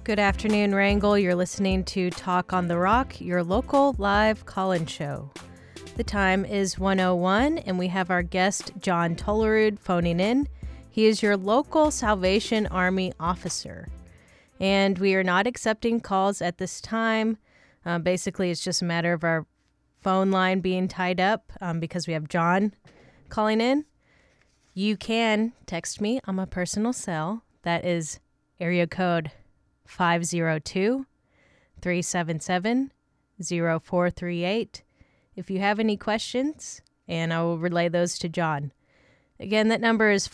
Good afternoon, Wrangell. You're listening to Talk on the Rock, your local live call-in show. The time is 1:01, and we have our guest, John Tollerud, phoning in. He is your local Salvation Army officer, and we are not accepting calls at this time. Basically, it's just a matter of our phone line being tied up because we have John calling in. You can text me on my personal cell. That is area code 502-377-0438 if you have any questions, and I will relay those to John. Again, that number is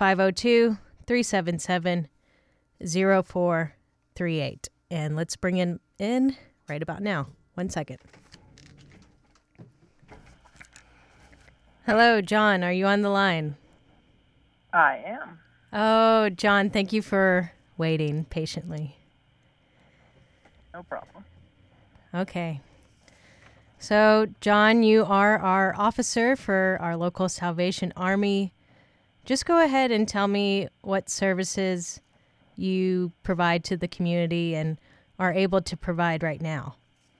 502-377-0438. And let's bring him in right about now. 1 second. Hello, John. Are you on the line? I am. Oh, John, thank you for waiting patiently. No problem. Okay. So, John, you are our officer for our local Salvation Army. Just go ahead and tell me what services you provide to the community and are able to provide right now.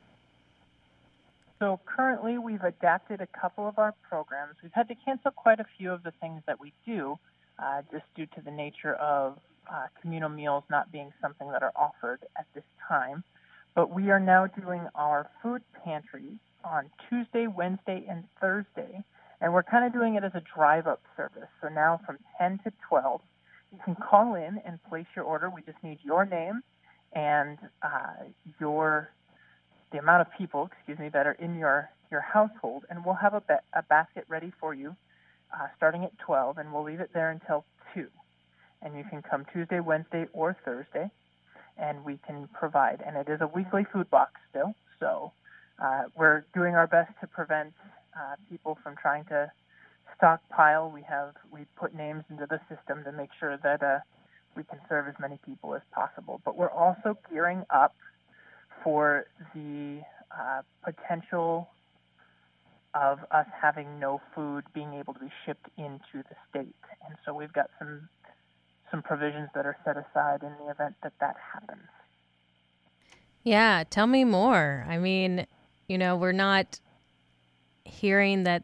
So currently we've adapted a couple of our programs. We've had to cancel quite a few of the things that we do just due to the nature of communal meals not being something that are offered at this time. But we are now doing our food pantries on Tuesday, Wednesday, and Thursday. And we're kind of doing it as a drive-up service. So now from 10 to 12, you can call in and place your order. We just need your name and the amount of people, that are in your household, and we'll have a basket ready for you starting at 12, and we'll leave it there until 2. And you can come Tuesday, Wednesday, or Thursday, and we can provide. And it is a weekly food box still, so we're doing our best to prevent people from trying to stockpile. We put names into the system to make sure that we can serve as many people as possible. But we're also gearing up for the potential of us having no food being able to be shipped into the state. And so we've got some provisions that are set aside in the event that happens. Yeah, tell me more. I mean, we're not hearing that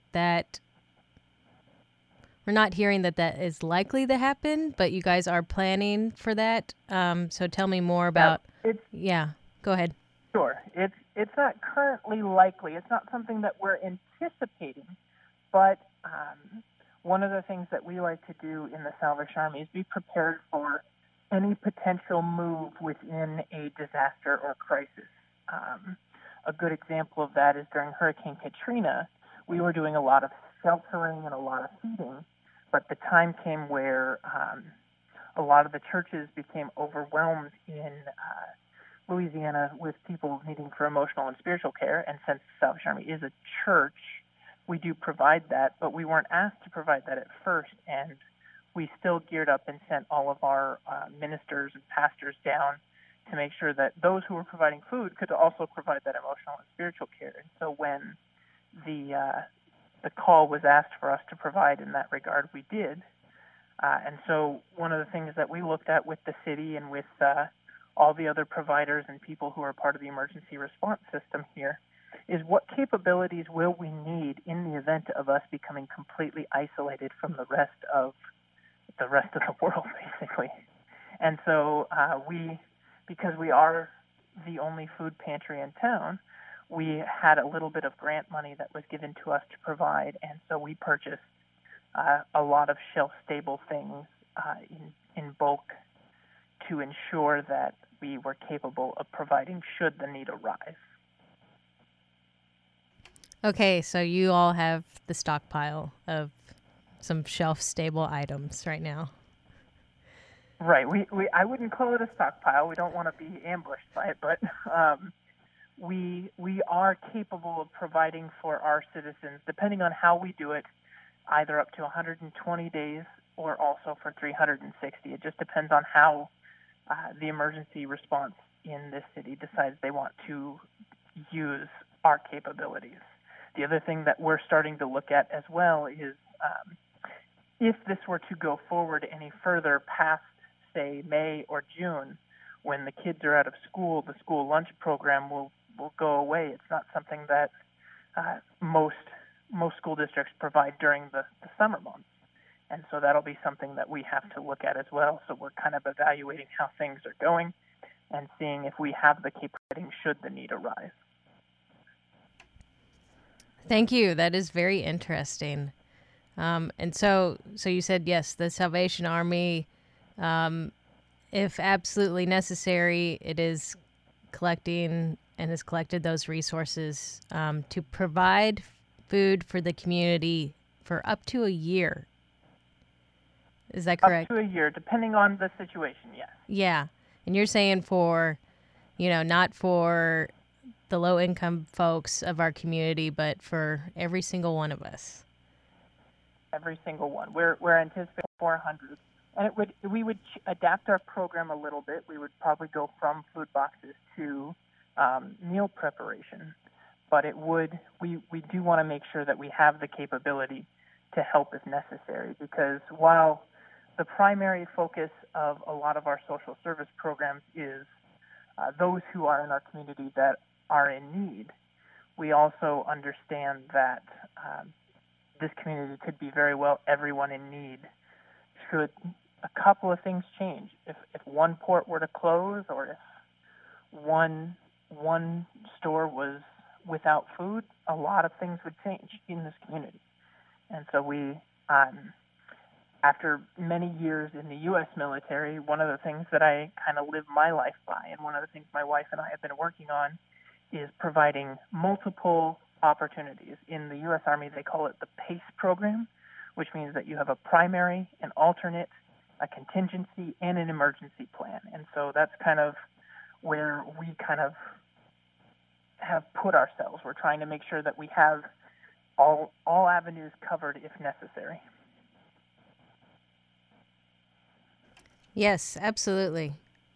is likely to happen, but you guys are planning for that. So tell me more about. Yeah, go ahead. Sure. It's not currently likely. It's not something that we're anticipating, but one of the things that we like to do in the Salvation Army is be prepared for any potential move within a disaster or crisis. A good example of that is during Hurricane Katrina, we were doing a lot of sheltering and a lot of feeding, but the time came where a lot of the churches became overwhelmed in Louisiana with people needing for emotional and spiritual care, and since Salvation Army is a church, we do provide that, but we weren't asked to provide that at first, and we still geared up and sent all of our ministers and pastors down to make sure that those who were providing food could also provide that emotional and spiritual care. And so when the call was asked for us to provide in that regard, we did. And so one of the things that we looked at with the city and with all the other providers and people who are part of the emergency response system here is what capabilities will we need in the event of us becoming completely isolated from the rest of the world, basically. And so because we are the only food pantry in town, we had a little bit of grant money that was given to us to provide, and so we purchased a lot of shelf-stable things in bulk to ensure that we were capable of providing should the need arise. Okay, so you all have the stockpile of some shelf-stable items right now. Right. I wouldn't call it a stockpile. We don't want to be ambushed by it, but we are capable of providing for our citizens, depending on how we do it, either up to 120 days or also for 360. It just depends on how the emergency response in this city decides they want to use our capabilities. The other thing that we're starting to look at as well is if this were to go forward any further past, say, May or June, when the kids are out of school, the school lunch program will go away. It's not something that most school districts provide during the summer months. And so that'll be something that we have to look at as well. So we're kind of evaluating how things are going and seeing if we have the capability should the need arise. Thank you. That is very interesting. And so you said, yes, the Salvation Army, if absolutely necessary, it is collecting and has collected those resources to provide food for the community for up to a year. Is that correct? Up to a year, depending on the situation, yes. Yeah. And you're saying for, not for the low-income folks of our community, but for every single one of us. Every single one. We're anticipating 400. And we would adapt our program a little bit. We would probably go from food boxes to meal preparation. But we do want to make sure that we have the capability to help if necessary, because while the primary focus of a lot of our social service programs is those who are in our community that are in need, we also understand that this community could be very well everyone in need should a couple of things change. If one port were to close, or if one store was without food, a lot of things would change in this community. And so we, after many years in the U.S. military, one of the things that I kind of live my life by, and one of the things my wife and I have been working on, is providing multiple opportunities. In the U.S. Army, they call it the PACE program, which means that you have a primary, an alternate, a contingency, and an emergency plan. And so that's kind of where we kind of have put ourselves. We're trying to make sure that we have all avenues covered if necessary. Yes, absolutely.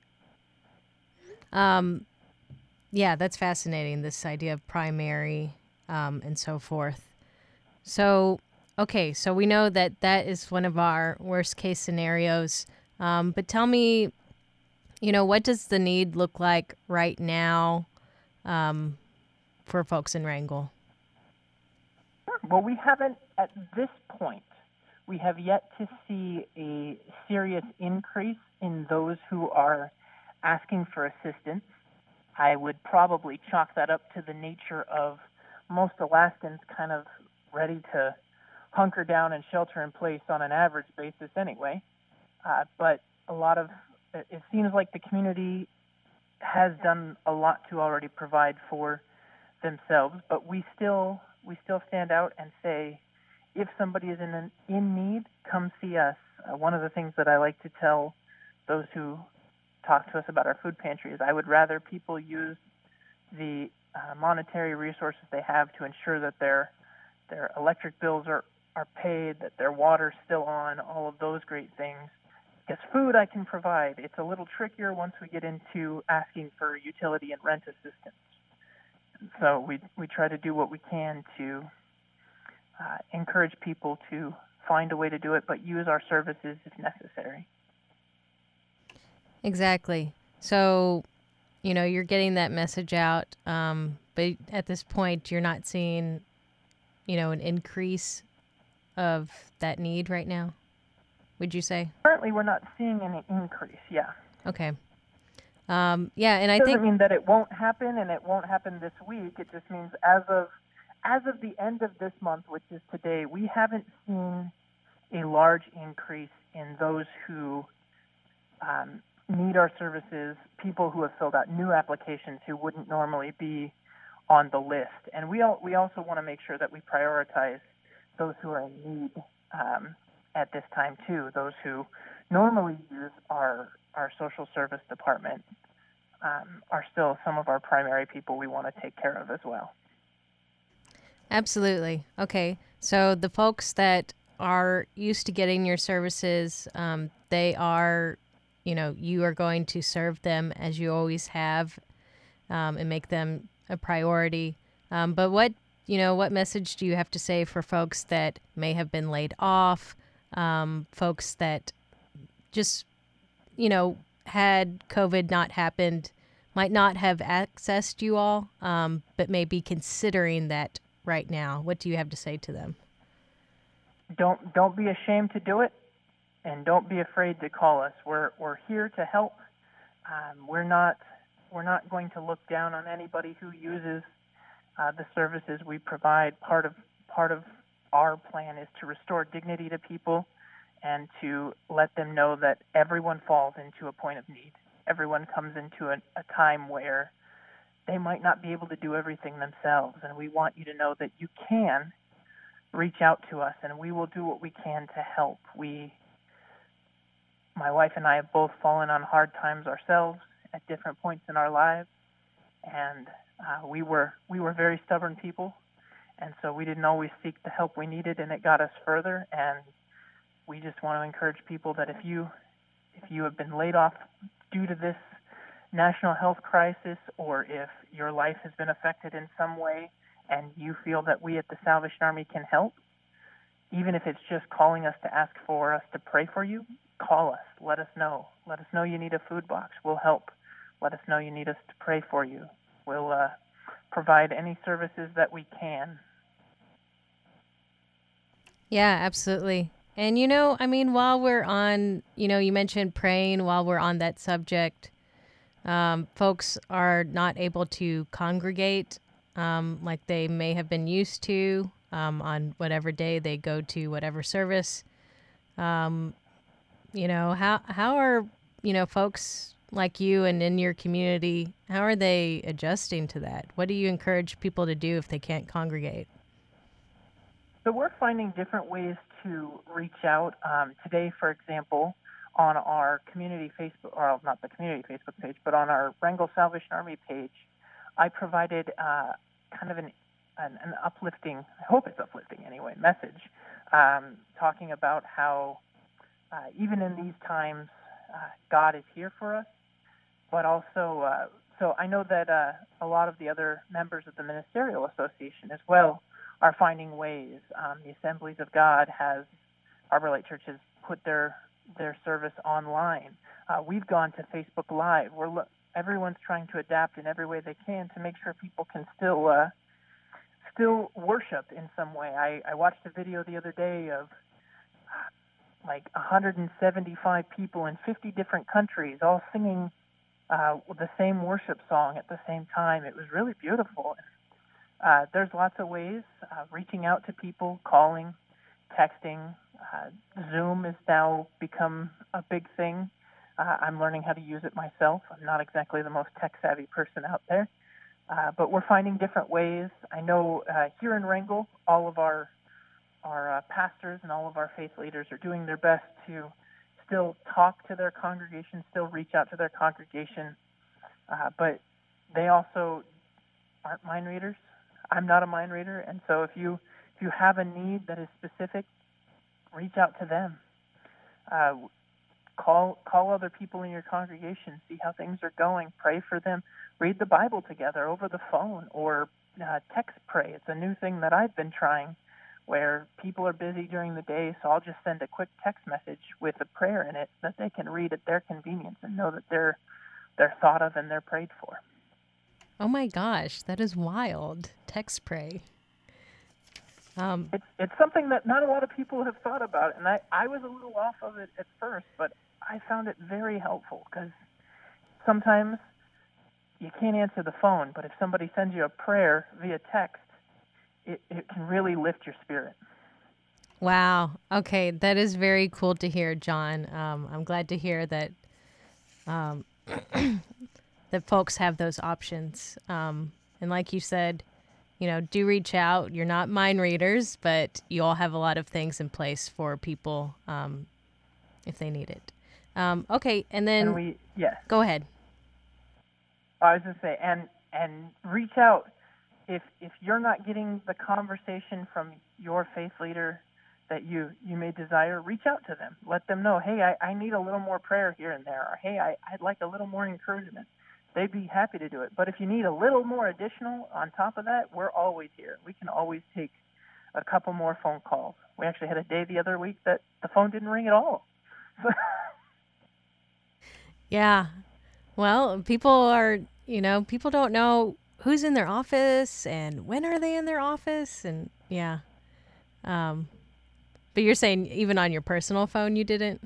Yeah, that's fascinating, this idea of primary and so forth. So, okay, so we know that is one of our worst case scenarios. But tell me, what does the need look like right now for folks in Wrangell? Well, we haven't, at this point, we have yet to see a serious increase in those who are asking for assistance. I would probably chalk that up to the nature of most Alaskans kind of ready to hunker down and shelter in place on an average basis anyway. But it seems like the community has done a lot to already provide for themselves, but we still stand out and say, if somebody is in need, come see us. One of the things that I like to tell those who talk to us about our food pantry is I would rather people use the monetary resources they have to ensure that their electric bills are paid, that their water's still on, all of those great things. Because food I can provide. It's a little trickier once we get into asking for utility and rent assistance. So we try to do what we can to encourage people to find a way to do it, but use our services if necessary. Exactly. So, you're getting that message out, but at this point, you're not seeing, an increase of that need right now, would you say? Currently, we're not seeing any increase, yeah. Okay. Yeah, and I think... It doesn't mean that it won't happen, and it won't happen this week. It just means as of the end of this month, which is today, we haven't seen a large increase in those who need our services, people who have filled out new applications who wouldn't normally be on the list. And we also want to make sure that we prioritize those who are in need at this time too. Those who normally use our social service department are still some of our primary people we want to take care of as well. Absolutely. Okay. So the folks that are used to getting your services, they are, you are going to serve them as you always have and make them a priority. But what message do you have to say for folks that may have been laid off, folks that just, had COVID not happened, might not have accessed you all, but may be considering that right now. What do you have to say to them? Don't be ashamed to do it, and don't be afraid to call us. We're here to help. We're not going to look down on anybody who uses the services we provide. Part of our plan is to restore dignity to people and to let them know that everyone falls into a point of need. Everyone comes into a time where they might not be able to do everything themselves, and we want you to know that you can reach out to us, and we will do what we can to help. My wife and I have both fallen on hard times ourselves at different points in our lives, and we were very stubborn people, and so we didn't always seek the help we needed, and it got us further. And we just want to encourage people that if you have been laid off due to this national health crisis, or if your life has been affected in some way, and you feel that we at the Salvation Army can help, even if it's just calling us to ask for us to pray for you, call us. Let us know. Let us know you need a food box. We'll help. Let us know you need us to pray for you. We'll provide any services that we can. Yeah, absolutely. And, while we're on, you mentioned praying while we're on that subject, folks are not able to congregate like they may have been used to on whatever day they go to whatever service. How are, folks like you and in your community, how are they adjusting to that? What do you encourage people to do if they can't congregate? So we're finding different ways to reach out. Today, for example, on our community Facebook, or not the community Facebook page, but on our Wrangell Salvation Army page, I provided kind of an uplifting, I hope it's uplifting anyway, message, talking about how even in these times, God is here for us, but also, so I know that a lot of the other members of the Ministerial Association as well are finding ways. The Assemblies of God Harbor Light Church has put their service online. We've gone to Facebook Live. Everyone's trying to adapt in every way they can to make sure people can still worship in some way. I watched a video the other day of like 175 people in 50 different countries all singing the same worship song at the same time. It was really beautiful. There's lots of ways, reaching out to people, calling, texting. Zoom has now become a big thing. I'm learning how to use it myself. I'm not exactly the most tech-savvy person out there, but we're finding different ways. I know here in Wrangell, all of our pastors and all of our faith leaders are doing their best to still talk to their congregation, still reach out to their congregation, but they also aren't mind readers. I'm not a mind reader, and so if you have a need that is specific, reach out to them. Call other people in your congregation, see how things are going, pray for them, read the Bible together over the phone, or text pray. It's a new thing that I've been trying, where people are busy during the day, so I'll just send a quick text message with a prayer in it that they can read at their convenience and know that they're thought of and they're prayed for. Oh my gosh, that is wild. Text pray. It's something that not a lot of people have thought about, and I was a little off of it at first, but I found it very helpful because sometimes you can't answer the phone, but if somebody sends you a prayer via text, it can really lift your spirit. Wow. Okay, that is very cool to hear, John. I'm glad to hear that that folks have those options. And like you said, do reach out. You're not mind readers, but you all have a lot of things in place for people if they need it. Okay, and then go ahead. I was going to say, and reach out. If you're not getting the conversation from your faith leader that you may desire, reach out to them. Let them know, hey, I need a little more prayer here and there, or hey, I'd like a little more encouragement. They'd be happy to do it. But if you need a little more additional on top of that, we're always here. We can always take a couple more phone calls. We actually had a day the other week that the phone didn't ring at all. Yeah. Well, people don't know who's in their office and when are they in their office, and yeah. Um, but you're saying even on your personal phone you didn't?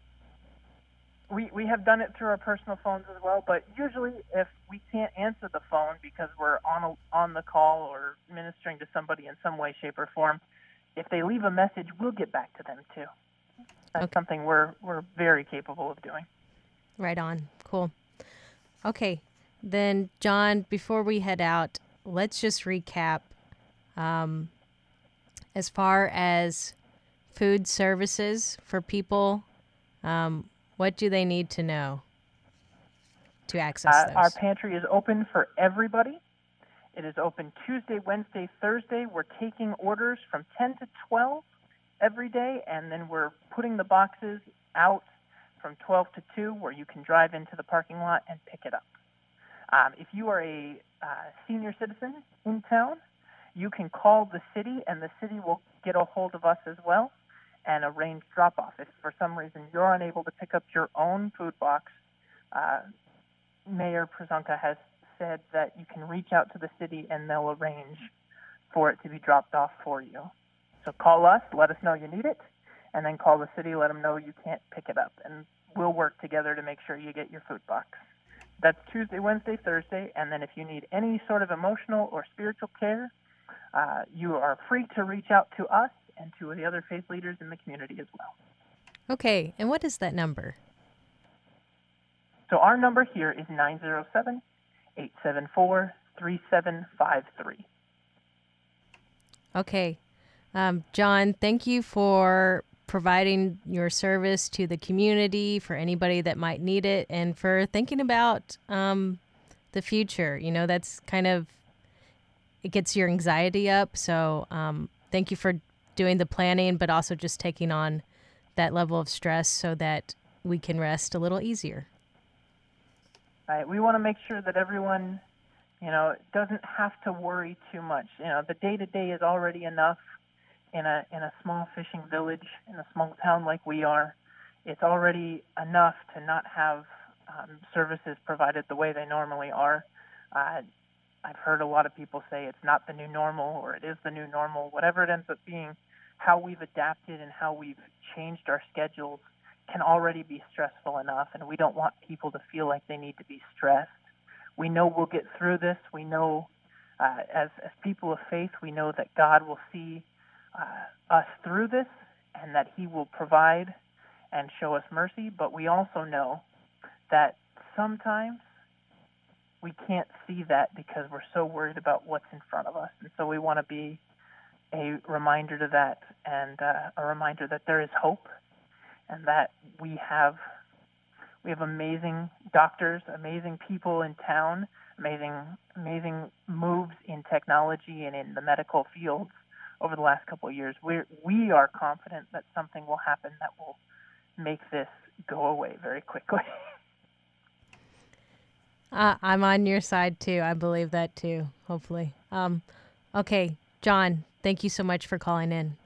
We have done it through our personal phones as well, but usually if we can't answer the phone because we're on the call or ministering to somebody in some way, shape, or form, if they leave a message, we'll get back to them too. That's Okay. something we're very capable of doing. Right on. Cool. Okay. Then, John, before we head out, let's just recap um, as far as food services for people. What do they need to know to access Our those? pantry is open for everybody. It is open Tuesday, Wednesday, Thursday. We're taking orders from 10 to 12 every day, and then we're putting the boxes out from 12 to 2 where you can drive into the parking lot and pick it up. If you are a senior citizen in town, you can call the city, and the city will get a hold of us as well and arrange drop-off. If for some reason you're unable to pick up your own food box, Mayor Przonka has said that you can reach out to the city and they'll arrange for it to be dropped off for you. So call us, let us know you need it, and then call the city, let them know you can't pick it up, and we'll work together to make sure you get your food box. That's Tuesday, Wednesday, Thursday, and then if you need any sort of emotional or spiritual care, you are free to reach out to us and to the other faith leaders in the community as well. Okay. And what is that number? So our number here is 907-874-3753. Okay. John, thank you for providing your service to the community for anybody that might need it and for thinking about the future. That's kind of, it gets your anxiety up. So thank you for doing the planning, but also just taking on that level of stress so that we can rest a little easier. Right. We want to make sure that everyone, doesn't have to worry too much. The day-to-day is already enough in a small fishing village, in a small town like we are. It's already enough to not have services provided the way they normally are. I've heard a lot of people say it's not the new normal or it is the new normal. Whatever it ends up being, how we've adapted and how we've changed our schedules can already be stressful enough, and we don't want people to feel like they need to be stressed. We know we'll get through this. We know, as people of faith, we know that God will see us through this and that He will provide and show us mercy, but we also know that sometimes we can't see that because we're so worried about what's in front of us. And so we want to be a reminder to that, and a reminder that there is hope, and that we have amazing doctors, amazing people in town, amazing moves in technology and in the medical fields over the last couple of years. We are confident that something will happen that will make this go away very quickly. I'm on your side too. I believe that too, hopefully. Okay, John, thank you so much for calling in.